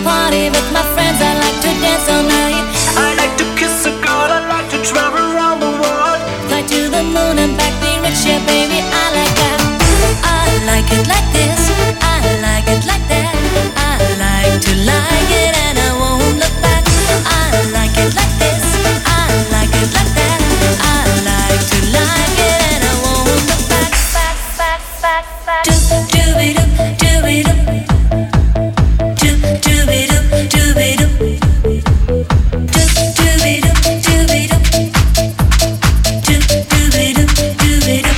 party with my friends. I like to dance all night. I like to kiss a girl. I like to travel around the world. Fly to the moon and back, be rich, yeah, baby. I like that. I like it like this. I like it like that. I like to like it and I won't look back. I like it like this. I like it like that. I like to like it and I won't look back. Back, back, back, back. Do be do, do be do. Do be do, do be do. Do be do, do be do. Do be do, do be do.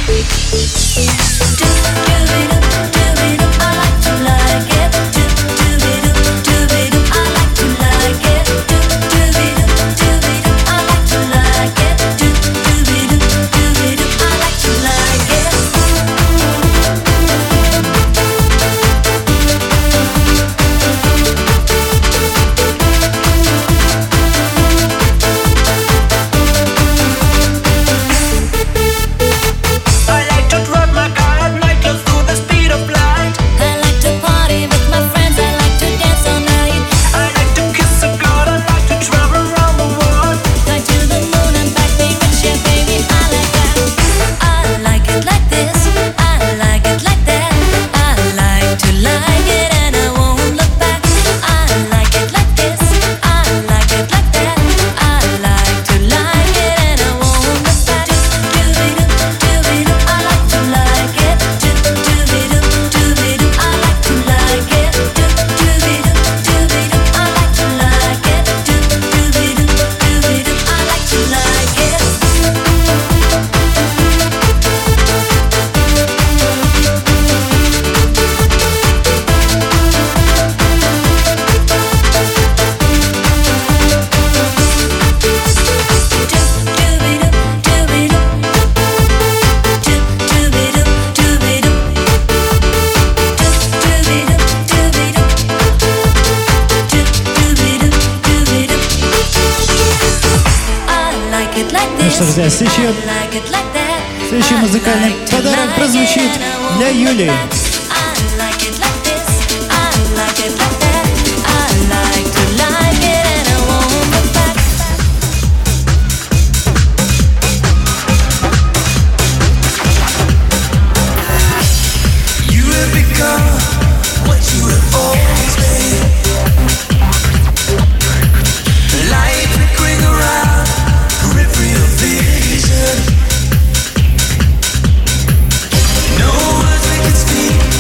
Друзья, следующий музыкальный подарок прозвучит для Юли. No words we can speak.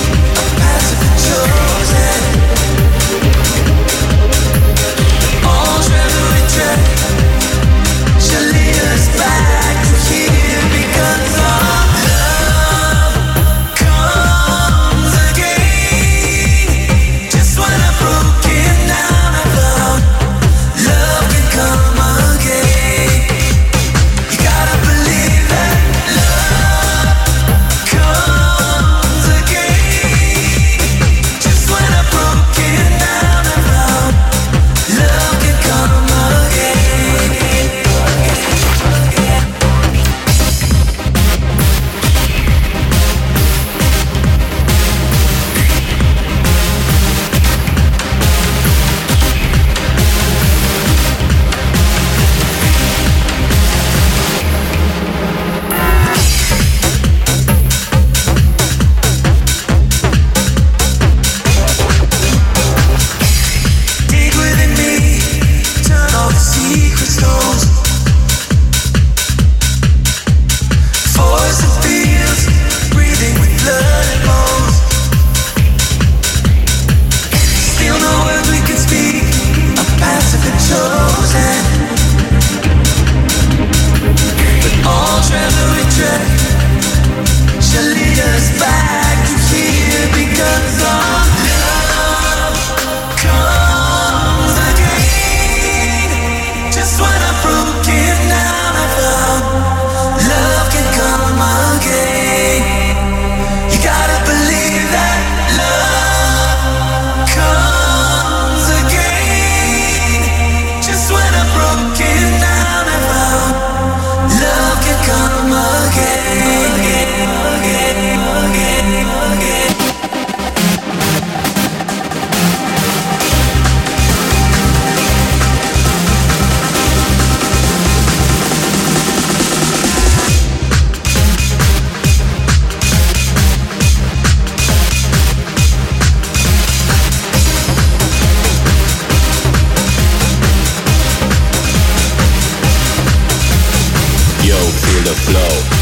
flow.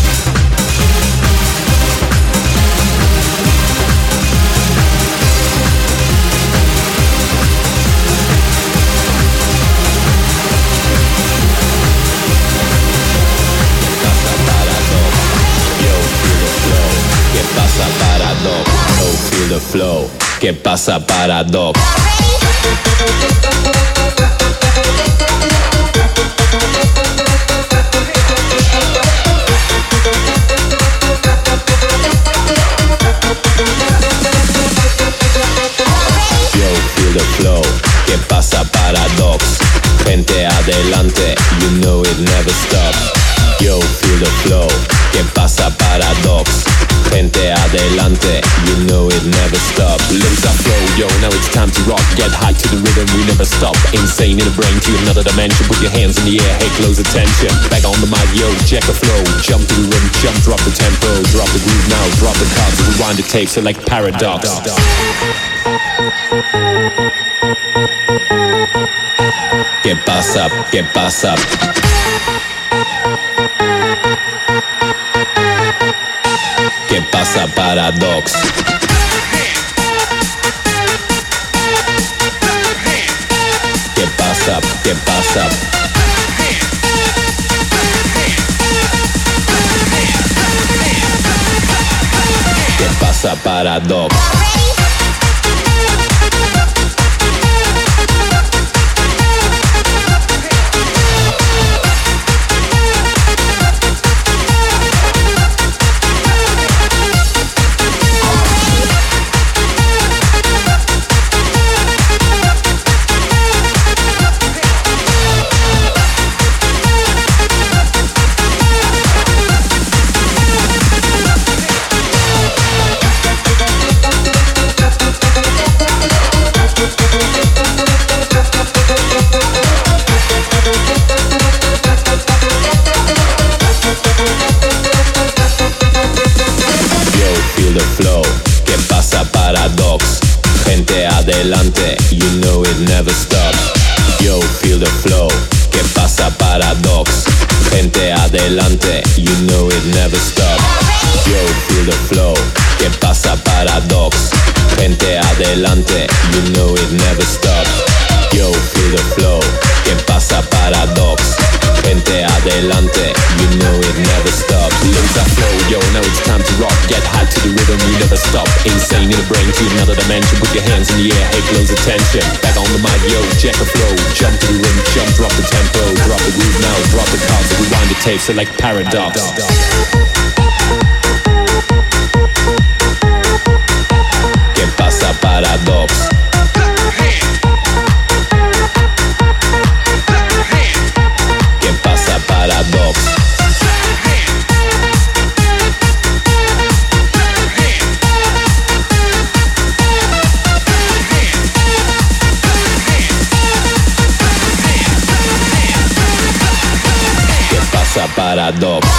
Feel the flow. ¿Qué pasa, Paradox? Yo, feel the flow. ¿Qué pasa, Paradox? Gente adelante, you know it never stops. Yo, feel the flow. ¿Qué pasa, Paradox? Gente adelante, you know it never stops. Limbs are flow, yo, now it's time to rock. Get high to the rhythm, we never stop. Insane in the brain to another dimension. Put your hands in the air, hey, close attention. Back on the mic, yo, check the flow. Jump to the rhythm, jump, drop the tempo. Drop the groove now, drop the cards. Rewind the tape, select Paradox. ¿Qué pasa? ¿Qué pasa? ¿Qué pasa, Paradox? ¿Qué pasa? ¿Qué pasa? ¿Qué pasa, Paradox? Flow, ¿qué pasa, Paradox? Gente adelante, you know it never stops. Yo, feel the flow, ¿qué pasa, Paradox? Gente adelante, you know it never stops. Yo, feel the flow, ¿qué pasa, Paradox? Gente adelante, you know it never stops. Yo, feel the flow, ¿qué pasa, Paradox? Gente adelante, you know it never stops. Limbs are flow, yo, now it's time to rock. Get high to the rhythm, we never stop. Insane in the brain to another dimension. Put your hands in the air, hey, close attention. Back on the mic, yo, check the flow. Jump to the rhythm, jump, drop the tempo. Drop the groove now, drop the cards. Rewind the tape, select Paradox. ¿Qué pasa, Paradox? ¿Qué pasa, Paradox? ¿Qué pasa, Paradox?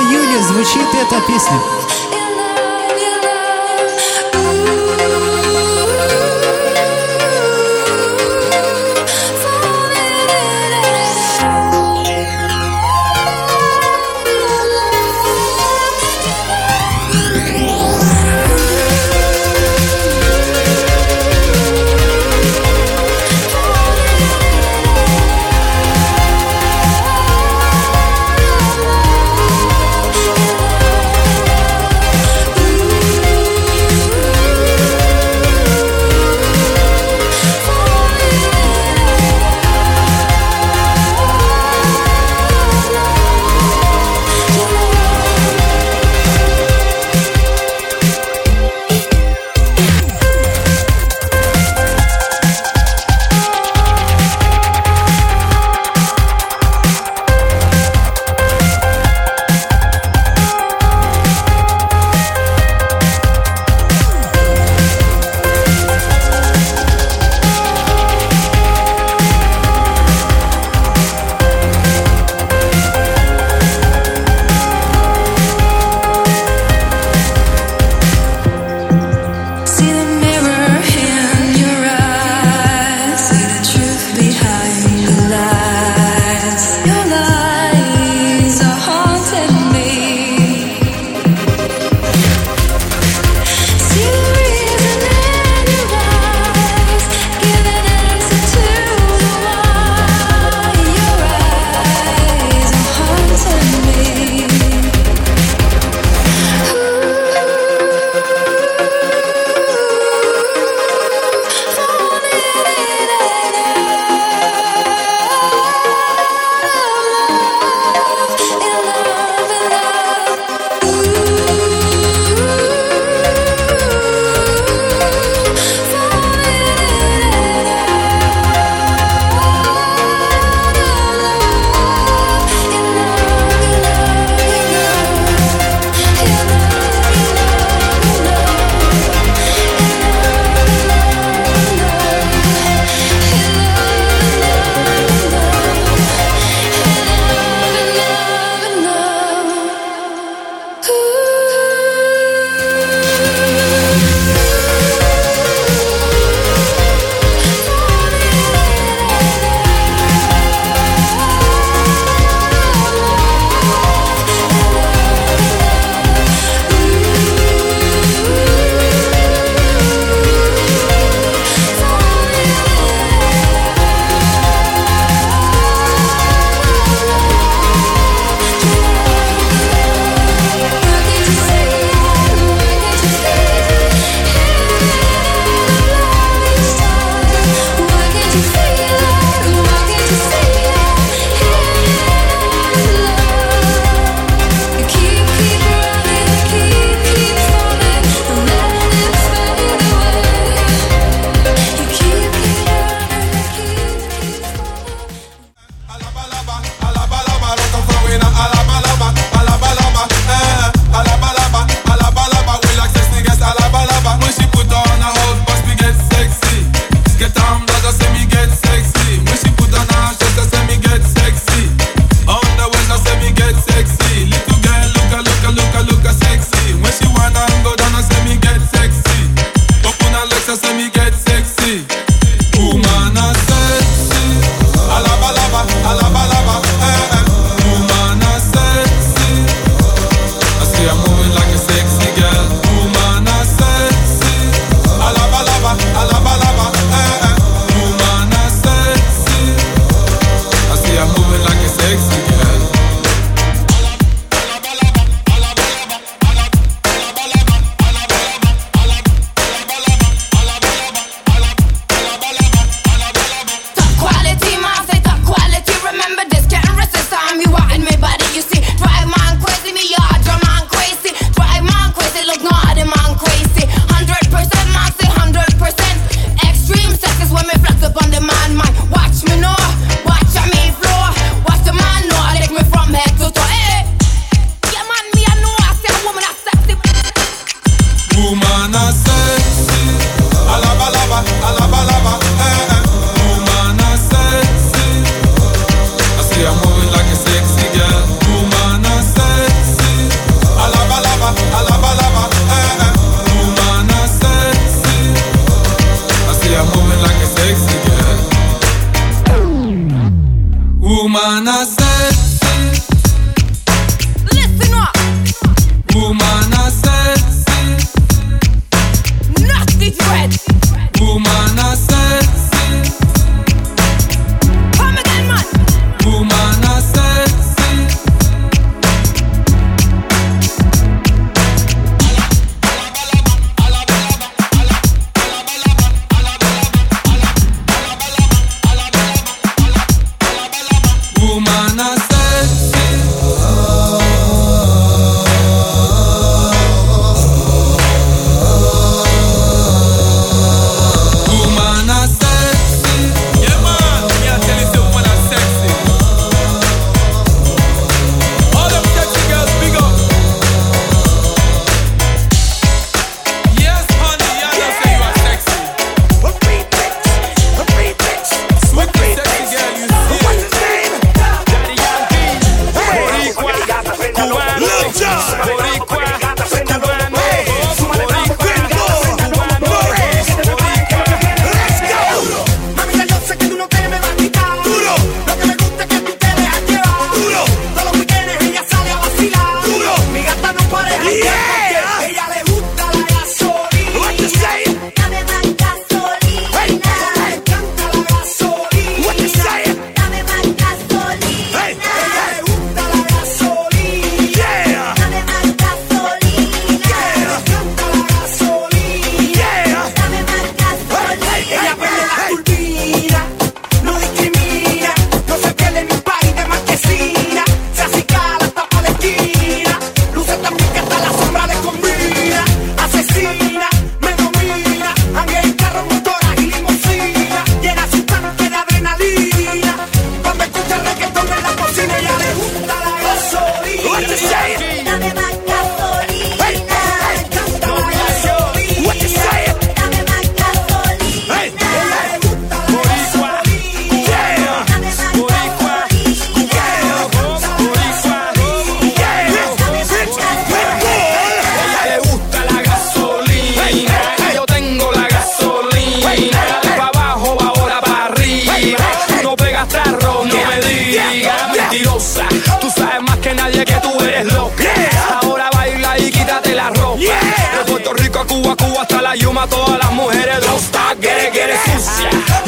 Юли звучит эта песня.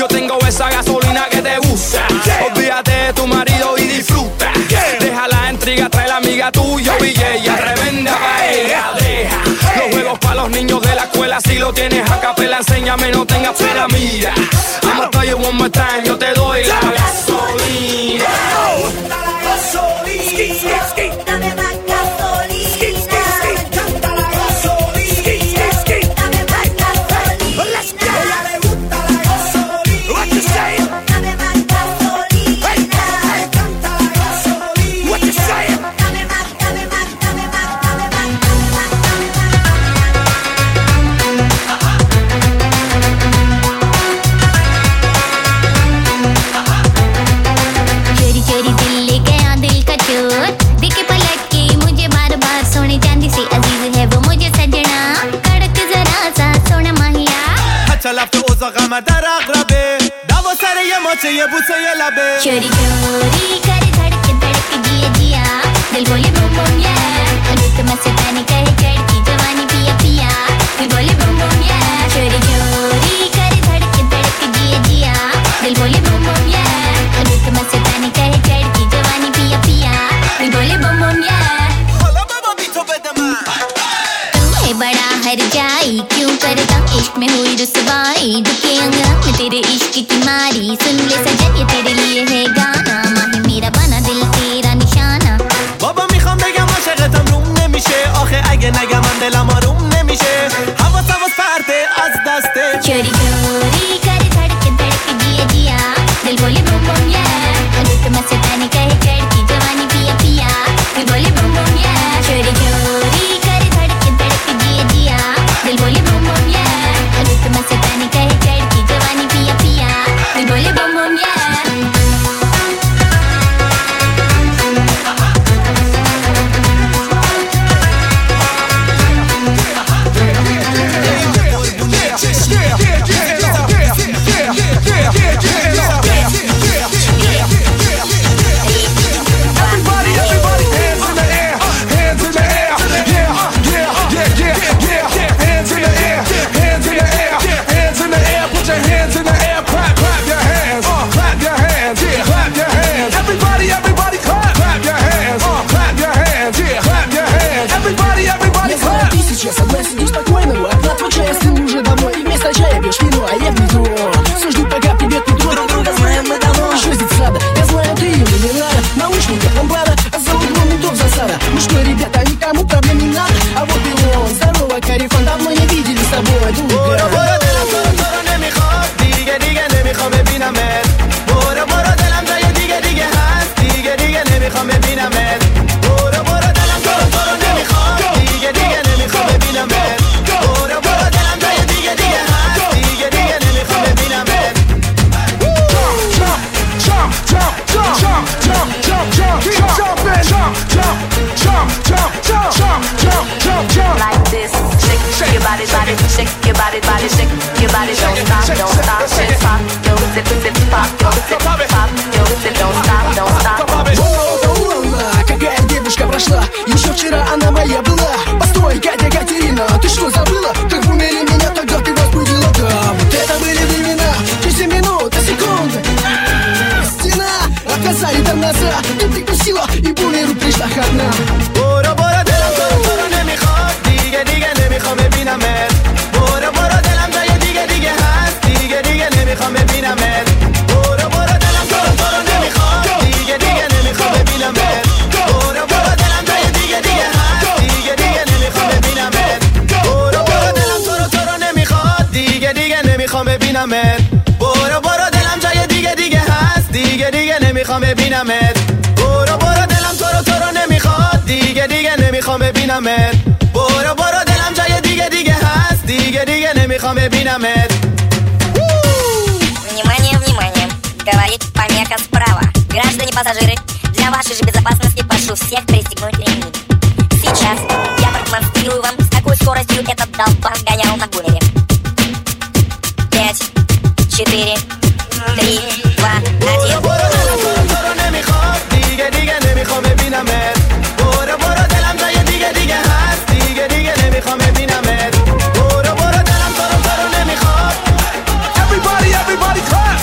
Yo tengo esa gasolina que te gusta. Olvídate de tu marido y disfruta. Deja la intriga, trae la amiga tuya y ella tremenda paella. Deja los juegos para los niños de la escuela. Si lo tienes a capela, enséñame, no tengas pena. Mira, I'ma tell you one more time, yo te doy la gasolina. Dame más gasolina. Canta la gasolina. Dame más gasolina. Let's go. Ella le gusta la gasolina. What you say? Dame más gasolina. Canta la gasolina. What you say? Dame más, dame más, dame más, dame más, dame más, चोरी चोरी दिल ले गया दिल का चोर देखे पलट के मुझे बार बार सोने चांदी से अजीज है वो मुझे सजना कड़क जरा सा सोना माहिया چلفت اوزا غمه در اقربه دوا سر یه ماچه یه بوسه یه لبه चोरी चोरी कर धड़क धड़क जिया जिया दिल बोले बम बम या रुत मस्तानी कहे चढ़की जवानी पिया पिया दिल बोले बम बम या चोरी चोरी कर धड़क धड़क जिया जिया दिल बोले बम बम या रुत मस्तानी कहे चढ़की जवानी पिया पिया दिल बोले बम बम या حالا بابا بی تو بده من तू है बड़ा हर जाई क्यों करता इश्क में हुई रुसवाई दुखे अंग में तेरे इश्क की मारी सुन ले सजन ये तेरे लिए है गाना माही मेरा बना दिल तेरा निशाना بابا میخوام بگم عاشقتم روم نمیشه آخه اگه نگم من دلم آروم نمیشه حواس پرته از دسته चोरी चोरी कर धड़क धड़क जिया जिया दिल बोले बम बम या रुत मस्तानी कहे चढ़की जवानी पिया पिया दिल बोले बम बम या चोरी चोरी कर धड़क धड़क जिया जिया दिल बोले बम बम या रुत मस्तानी कहे चढ़की जवानी पिया पिया दिल बोले बम बम या Everybody, everybody, hands in the air, hands in the air, yeah, yeah, yeah, yeah, yeah, hands in the air, hands in the air, hands in the air, put your hands in the air, clap, clap your hands, clap your hands, yeah, clap your hands. Everybody, everybody, clap, clap your hands, clap your hands, yeah, clap your hands. Everybody, everybody, clap. Ты сейчас одна сидишь спокойно, одна твой чай остыл уже давно. И вместо чая пьешь вино, а я в метро. Все жду, пока придет метро, друг друга знаем мы давно. Что здесь сада? Я знаю, ты мне не надо. Наушники, лампада, а за углом ментов засада. Ну что, ребята, никому проблем не надо. А вот и он, здорово, Карифан, давно не видели с тобой друга. برو دلم تو رو نمیخواد دیگه دیگه نمیخوام ببینمت برو دلم جای دیگه دیگه هست دیگه دیگه نمیخوام ببینمت برو دلم تو رو نمیخواد دیگه دیگه نمیخوام ببینمت برو دلم جای دیگه دیگه هست دیگه دیگه نمیخوام ببینمت Jump, jump, jump, jump, jump, jump, jump, jump, jump, and jump, jump, jump, jump, jump, jump, jump, jump, jump. Like this, shake your body, body, shake your body, body, shake your body, don't stop, don't stop, shake, pop, yo, zip, zip, pop, yo, zip, pop, yo, zip, don't stop, don't stop. О, какая девушка прошла. Еще вчера она моя была. Постой, Катя, Катерина, ты что, забыла? Как умели меня тогда, ты возбудила, да. Вот это были времена. Через 7 минут, а секунды. Стена, отказали там назад. Ты прикусила и по миру пришла одна. برو دلم تو رو نمیخواد دیگه دیگه نمیخوام ببینمت برو دلم جای دیگه دیگه هست دیگه دیگه نمیخوام ببینمت برو دلم تو رو نمیخواد دیگه دیگه نمیخوام ببینمت برو دلم جای دیگه دیگه هست دیگه دیگه نمیخوام ببینمت برو دلم تو رو نمیخواد دیگه دیگه نمیخوام ببینمت برو دلم جای دیگه دیگه هست دیگه دیگه نمیخوام ببینمت برو دلم تو رو نمیخواد دیگه دیگه نمیخوام ببینمت برو دلم جای دیگه دیگه هست دیگه دیگه نمیخوام ببینمت Внимание, внимание! Говорит помеха справа. Граждане пассажиры, для вашей же безопасности прошу всех пристегнуть ремни. Сейчас я продемонстрирую вам, с какой скоростью этот долбан гонял на гулере. 5, 4, 3, 2, 1. تو رو نمیخواد دیگه دیگه نمیخوام ببینمت برو دلم جای دیگه دیگه هست دیگه دیگه نمیخوام ببینمت برو دلم تو رو نمیخواد Everybody, everybody, clap.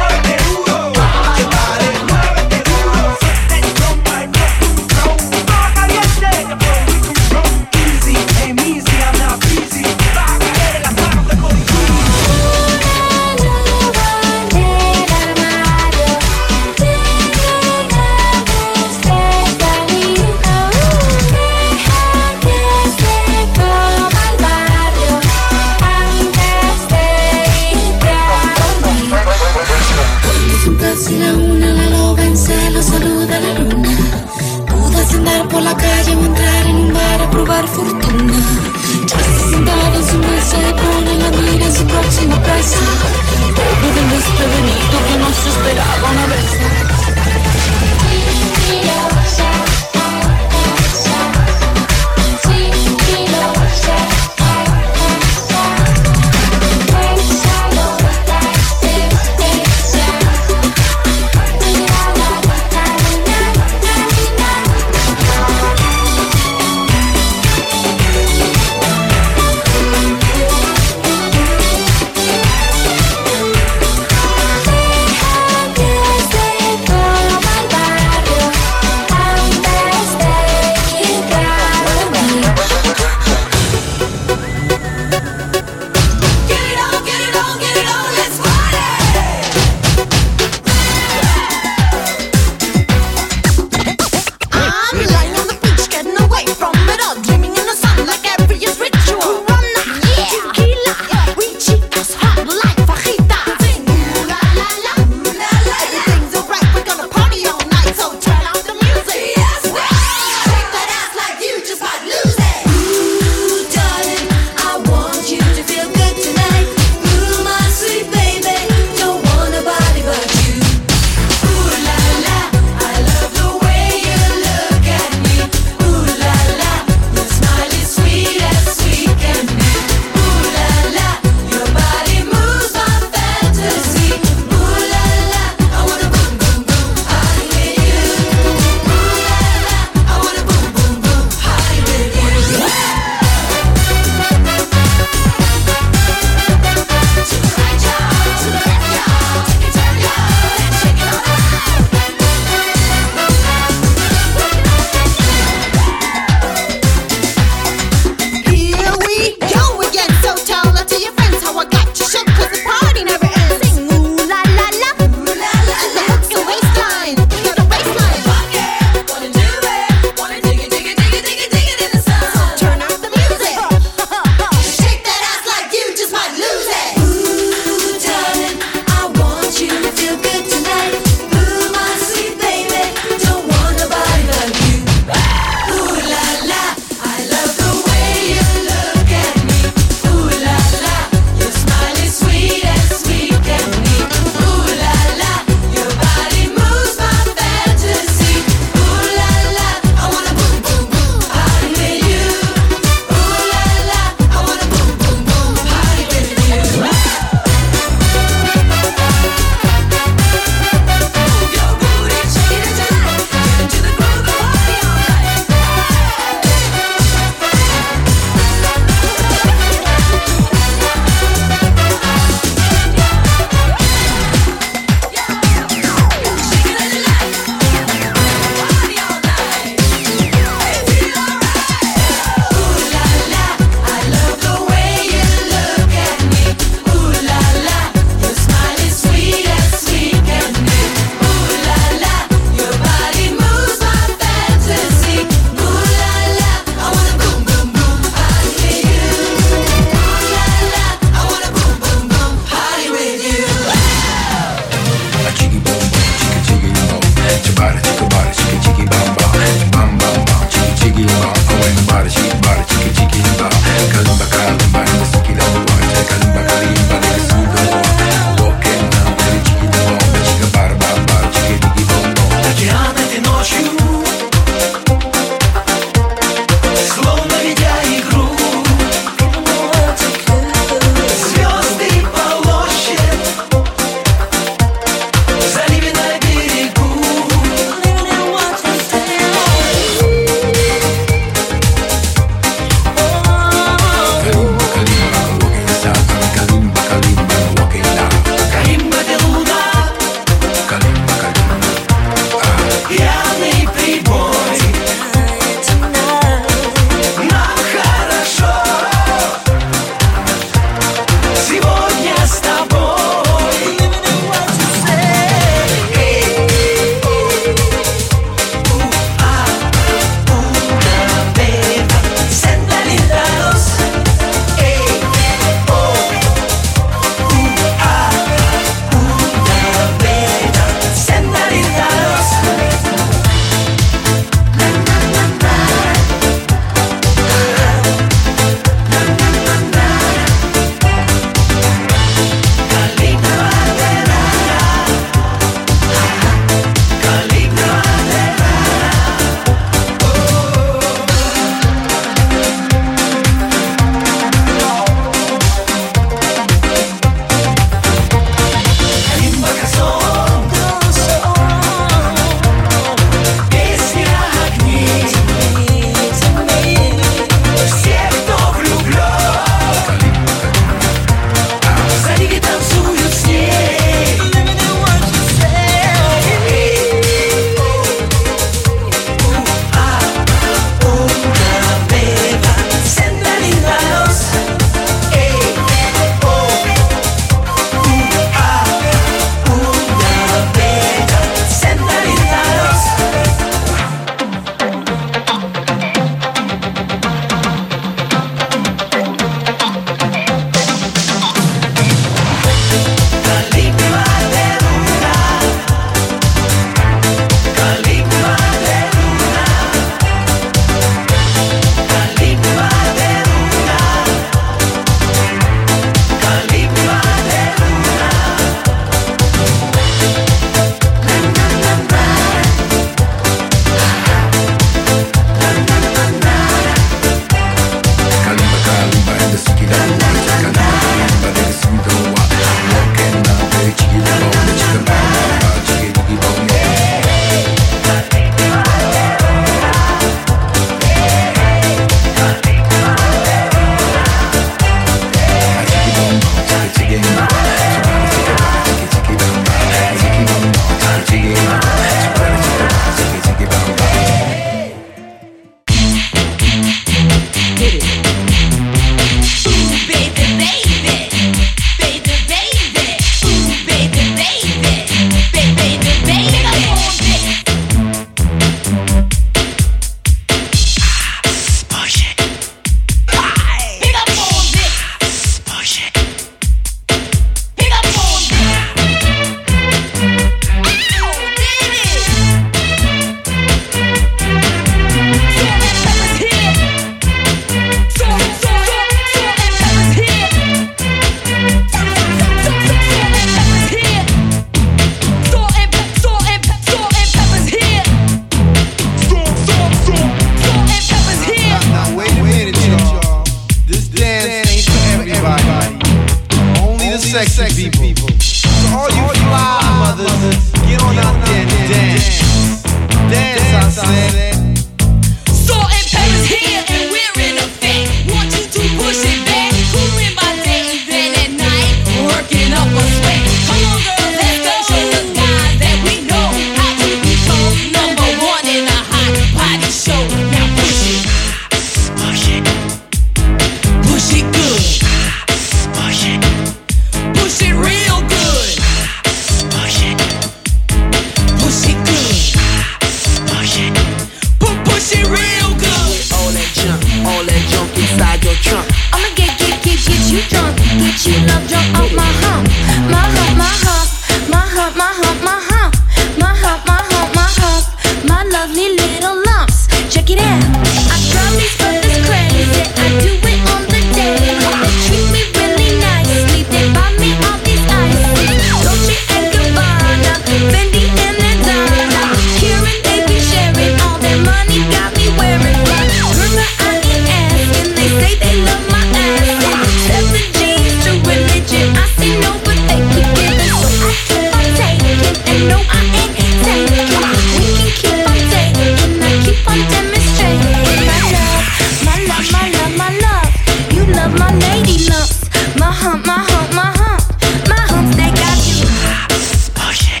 people. So all you fly mothers, get on out there and dance. Dance, I said. Salt and pepper's here and we're in effect. Want you to push it back. Cooling by day and then at night, working up a sweat. Come on, girl, let's go. Show the guys that we know how to be cold. Number one in a hot body show. Now push it. Push it. Push it good. Push it. Push it real good. Push it. Push it good. Push it. Push it real good. All that junk inside your trunk. I'ma get you drunk, get you love drunk off my hump, my hump, my hump, my hump, my hump, my hump, my hump, my hump, my hump, my lovely little lumps. Check it out. I drive these brothers crazy. I do it on the daily. They treat me really nicely. They buy me all these ices. Dolce and Gabbana, Fendi and Adana. Kieran, they be sharing all their money. Got me wearing black. Remember I ain't asking. They say they love my ass. 7 G's to religion. I say no, but they keep giving, so I keep on taking. And no, I ain't taking. We can keep on taking. I keep on demonstrating. My love, my love, my love, my love. You love my lady lumps. My hump, my hump, my hump. My humps, they got you. Push it.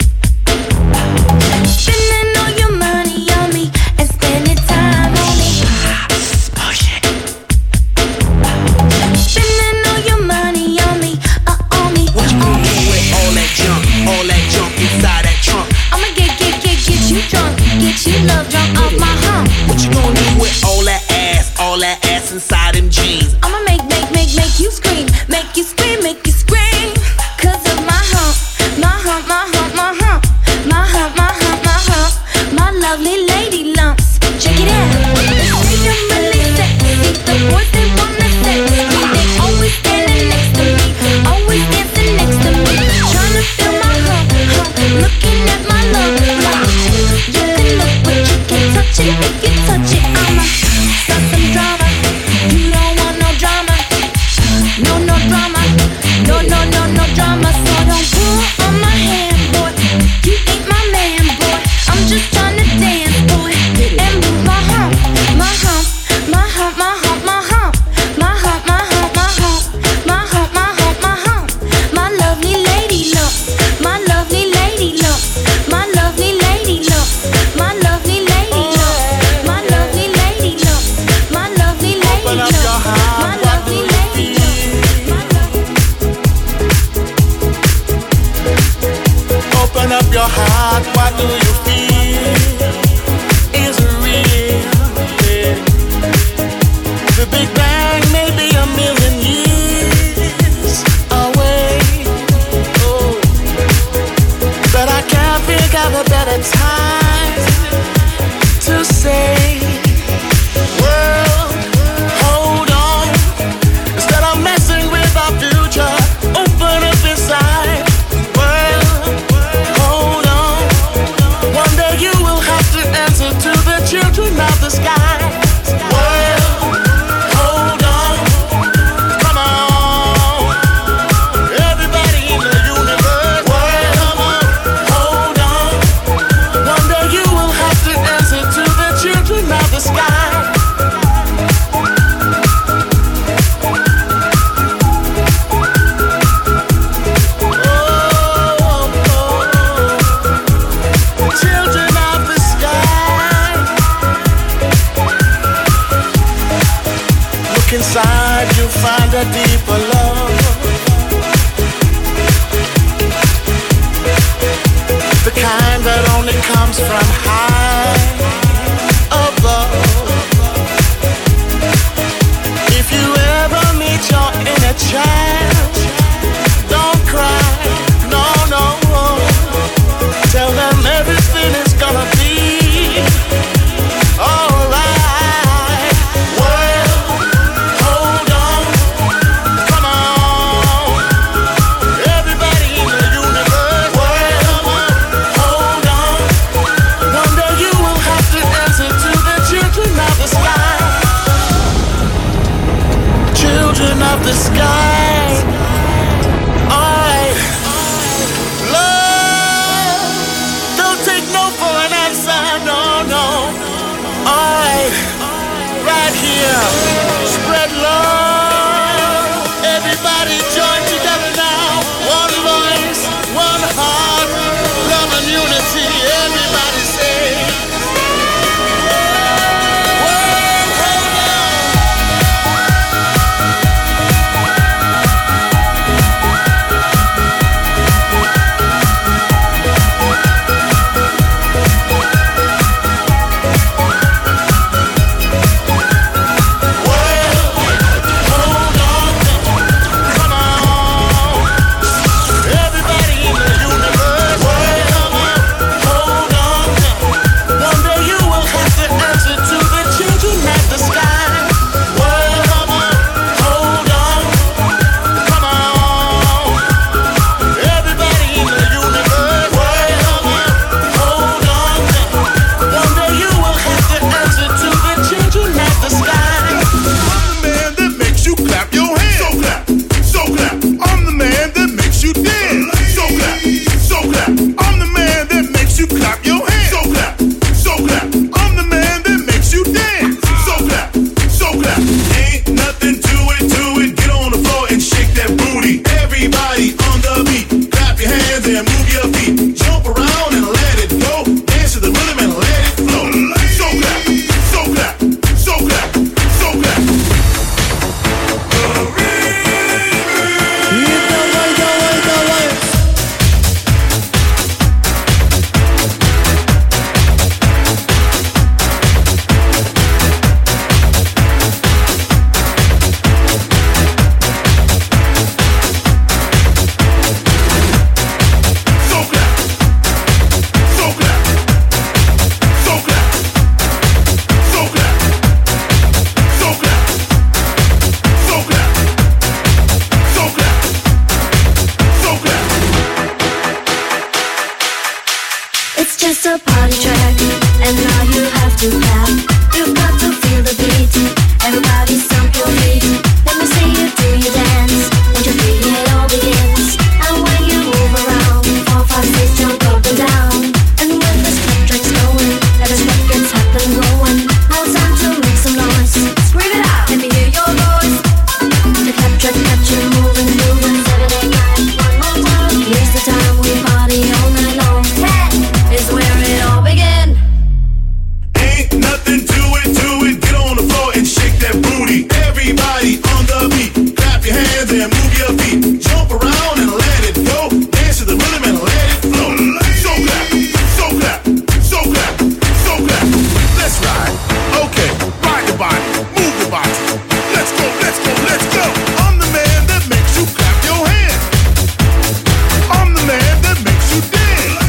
Spending all your money on me and spending time on me. Push it. Spending all your money on me, on me. What you gonna do with all that junk inside that trunk? I'ma get you drunk, get you love drunk off my hump. What you gonna do with all that ass inside them jeans? I'ma make you scream, make you scream, make you scream. 'Cause of my hump, my hump, my hump, my hump, my hump, my hump, my hump, my lovely lady lumps. Check it out. They say I'm really sexy. The boys they wanna sex me. They always standing next to me, always dancing next to me, trying to feel my hump, hump, looking at my love. You can look, but you can't touch it. If you touch it, I'ma start some drama. You don't want no drama. No drama. No drama. So don't pull on my hand, boy. You ain't my man, boy. I'm just trying to dance, boy, and move my hump, my hump, my hump, my hump, my hump, my hump, my hump, my hump, my hump, my hump, my hump. My lovely lady lump, my lovely lady lump, my lovely lady lump, my lovely lady lump, my lovely lady lump, my lovely lady lump, my lovely lady lump. Open up your heart, what do you feel? Is it real? Yeah. The Big Bang may be a million years away. Oh, but I can't think of a better time to say, world, hold on. Instead of messing with our future, open up inside. Hold on. One day you will have to answer to the children of the sky. Well, hold on. Come on. Everybody in the universe. Well, hold on. One day you will have to answer to the children of the sky. Children of the sky. Look inside, you'll find a deeper love. The kind that only comes from high above. If you ever meet your inner child, don't cry, no. Tell them everything is gonna be alright. Well, hold on. Come on. Everybody in the universe. Well, hold on. One and move your feet. Jump around and let it go. Dance to the rhythm and let it flow. So clap, so clap, so clap, so clap. It's just a party track, and now you have to clap. You've got to feel the beat. Everybody stomp your feet. Let me see you do your dance. When you feel it all begins. And when you move around, 4, 5, 6, jump up and down. And when the step track's going, let us get gets hot and going. Now it's time to make some noise. Scream it out, let me hear your voice. The clap track got you moving, moving. Saturday night, one more time. Here's the time we party all night long. 10 is where it all began. Ain't nothing to it, get on the floor and shake that booty. Everybody on the beat, clap your hands and move your feet. Jump around and let it go. Dance to the rhythm and let it flow. So clap, so clap, so clap, so clap. Let's ride, okay, ride the body, move the body. Let's go, let's go, let's go. I'm the man that makes you clap your hands. I'm the man that makes you dance.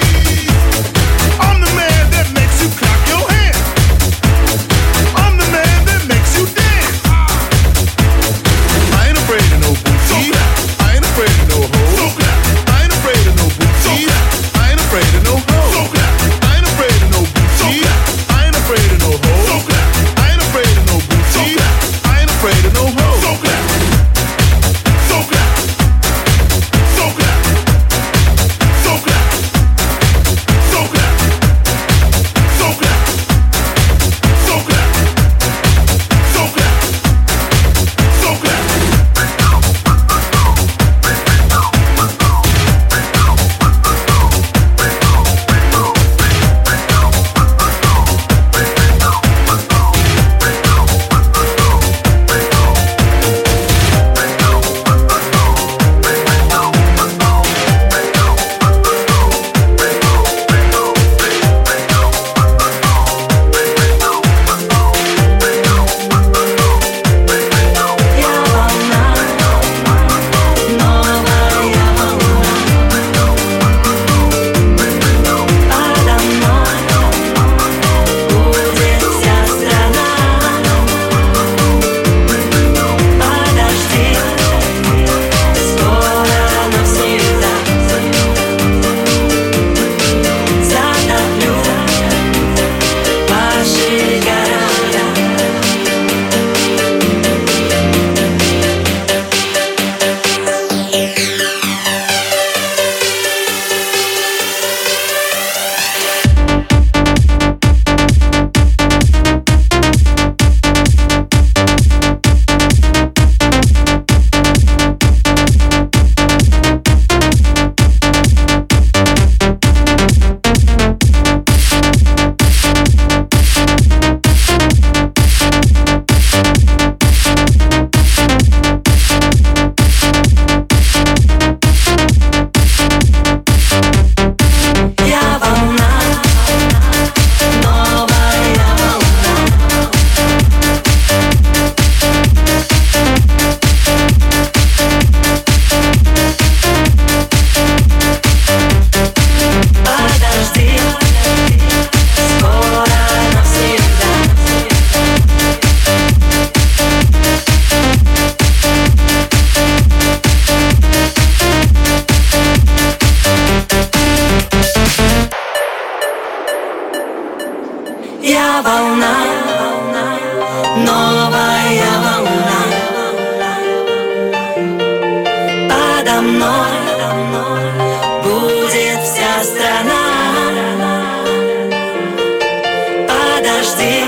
I'm the man that makes you clap your hands. I'm the man that makes you dance. I ain't afraid of no booty. I ain't afraid of no hoes. I ain't afraid of no booty. I ain't afraid of no hoes. I ain't afraid of no booty. I ain't afraid of no hoes. I ain't afraid of no booty. I ain't afraid of no hoes. So clap, so clap, so clap, so clap, so clap, so clap, so clap, so clap, so clap. Я волна, новая волна. Подо мной будет вся страна. Подожди,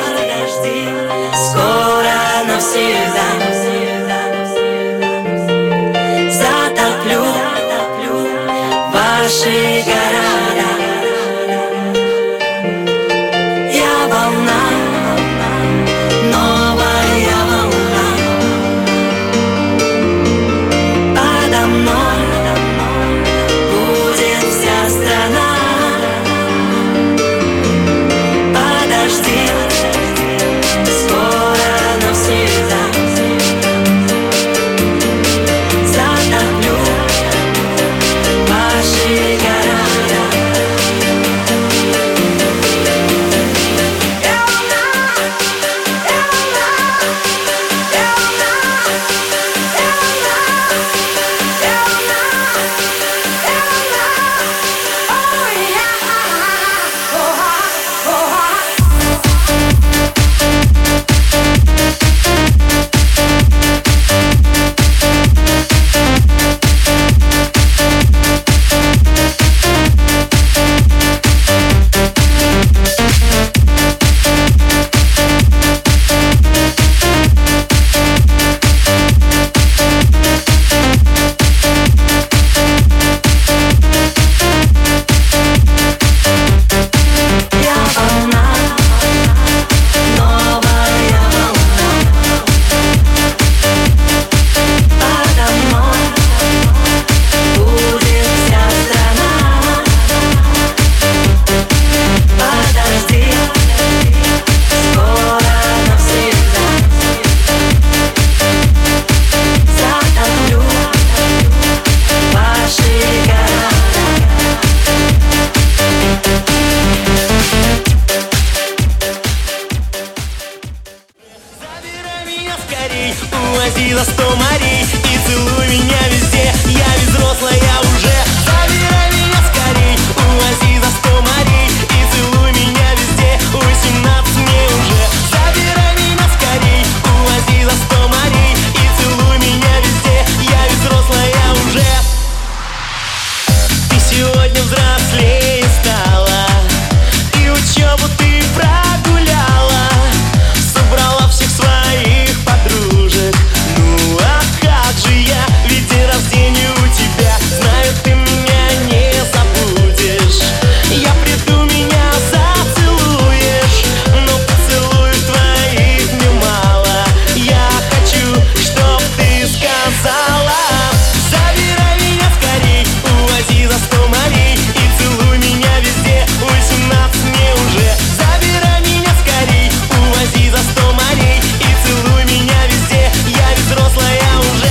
скоро навсегда затоплю в ваши города. Я волна, новая волна. Подо мной будет вся страна. Подожди, скоро навсегда затоплю ваши города. Увози за 100 морей и целуй меня везде. Я ведь взрослая уже. Забирай меня скорей. Увози за 100 морей и целуй меня везде. 18 мне уже. Забирай меня скорей. Увози за 100 морей и целуй меня везде. Я ведь взрослая уже. Ты сегодня взрослее стала, и учебу ты прогуляла, собрала всех своих подружек. Ну а как же я, ведь день рождения у тебя. Знаю, ты меня не забудешь. Я приду, меня зацелуешь, но поцелуев твоих мне мало. Я хочу, чтоб ты сказала: забирай меня скорей, увози за 100 морей и целуй меня везде. 18 мне уже. Забирай меня скорей, увози за 100 морей и целуй меня везде. Я ведь взрослая уже.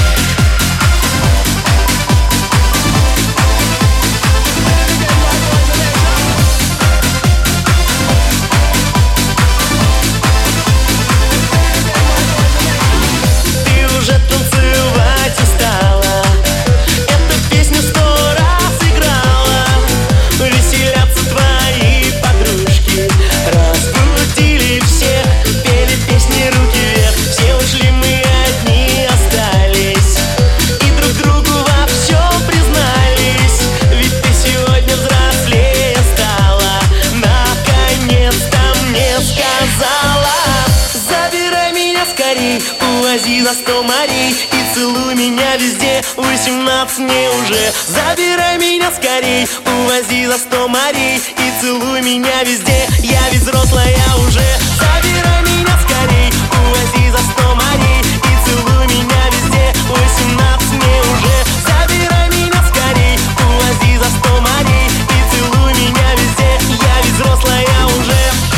Ты уже танцевать устала, эту песню 100 раз играла. Веселятся твои подружки, разбудили всех, пели песни руки вверх. Все ушли, мы одни остались, и друг другу во всем признались. Ведь ты сегодня взрослее стала, наконец-то мне сказала: забирай меня скорей, увози за 100 морей и целуй меня везде. 18 мне уже. Забирай меня скорей, увози за 100 морей и целуй меня везде. Я ведь взрослая уже. Забирай меня скорей, увози за 100 морей и целуй меня везде. 18 мне уже. Забирай меня скорей, увози за 100 морей и целуй меня везде. Я ведь взрослая уже.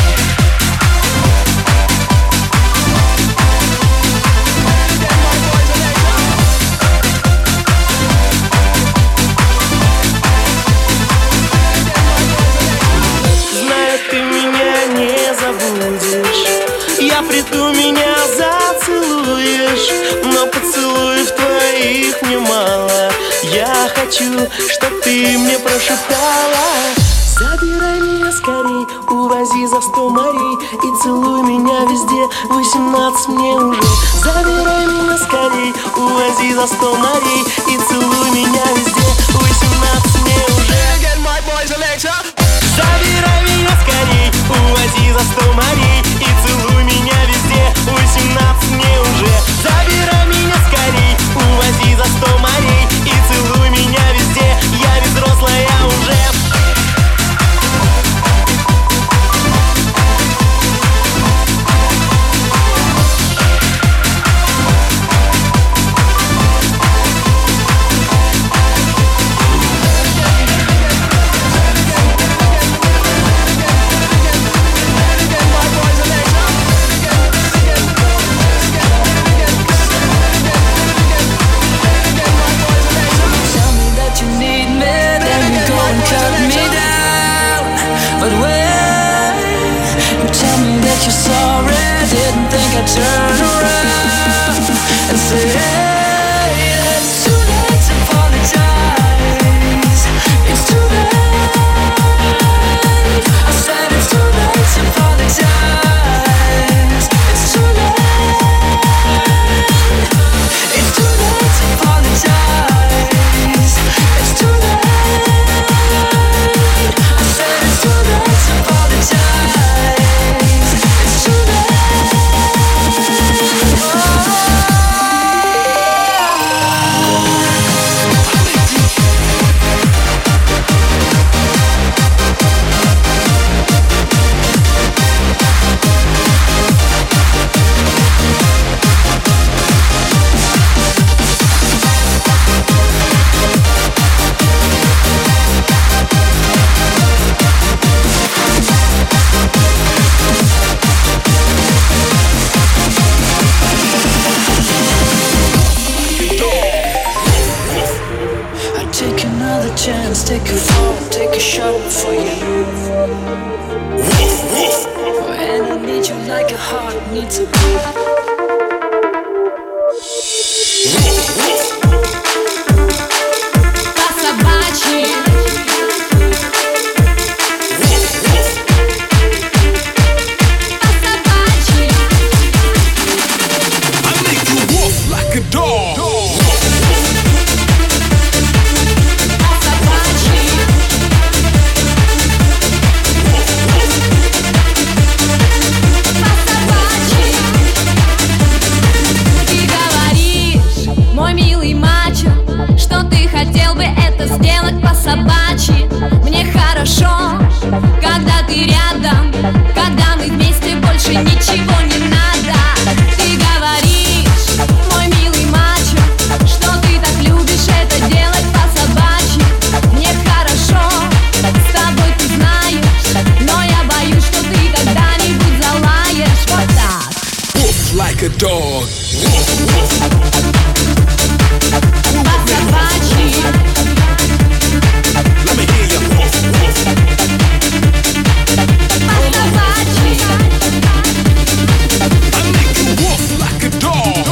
Знаю, ты меня не забудешь. Я приду, меня зацелуешь, но поцелуев твоих мне мало. Я хочу, чтоб ты мне прошептала: забирай меня скорей, увози за 100 морей и целуй меня везде. 18 мне уже. Забирай меня скорей, увози за 100 морей и целуй меня везде. 18 мне уже. Забирай меня скорей, увози за 100 морей и целуй меня везде. 18 мне уже. Забирай меня скорей, увози за 100 морей и целуй меня везде. Я ведь взрослая turn around and say, hey, it's too late to apologize. It's too late. I said it's too late to apologize. It's too late. It's too late to apologize. It's too late. I said it's too late to apologize. It's too late. Take another chance, take a fall, take a shot for you. And I need you like a heart needs a beat. По-собачьи. По-собачьи. I make you wolf like a dog. Хотел бы это сделать по-собачьи. Мне хорошо, когда ты рядом, когда мы вместе, больше ничего не надо. Ты говоришь, мой милый мачо, что ты так любишь это делать по-собачьи. Мне хорошо, с тобой ты знаешь, но я боюсь, что ты когда-нибудь залаешь вот так. Wolf like a dog. По-собачьи. Let me hear you. Wolf, wolf. По-собачьи. I make you wolf like a dog.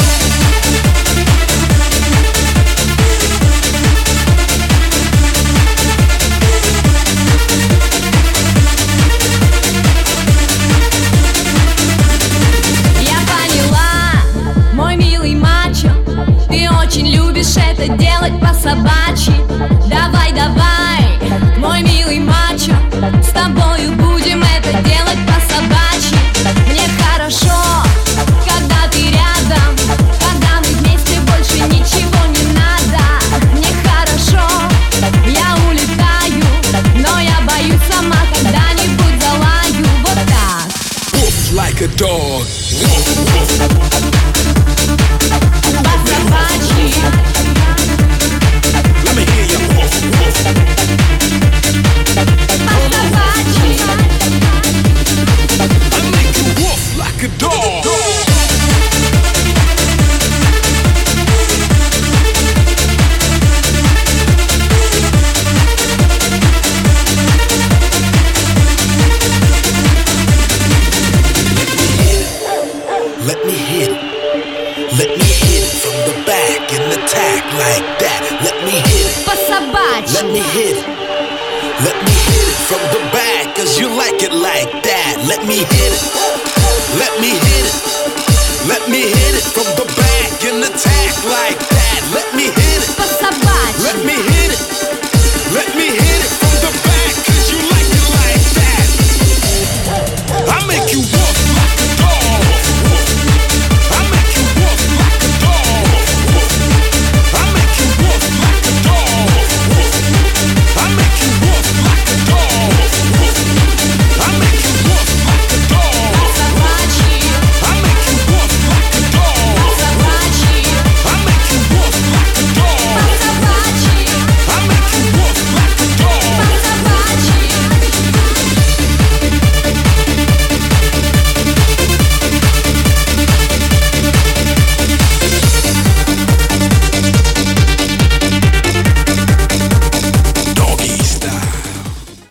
Я поняла, мой милый мачо, ты очень любишь это делать по-собачьи. Давай, давай, мой милый мачо, с тобою будем это делать по-собачьи. Мне хорошо, когда ты рядом, когда мы вместе, больше ничего не надо. Мне хорошо, я улетаю, но я боюсь сама когда-нибудь залаю вот так. Wolf like a dog. По-собачьи. Let me hear you. Wolf, wolf. По-собачьи. I make you wolf like a dog. Let me hit it. Let me hit it from the back and attack like that. Let me hit it. По-собачьи. Let me hit it. Let me hit it from the back, cause you like it like that. Let me hit it. Let me hit it. Let me hit it from the back and attack like that.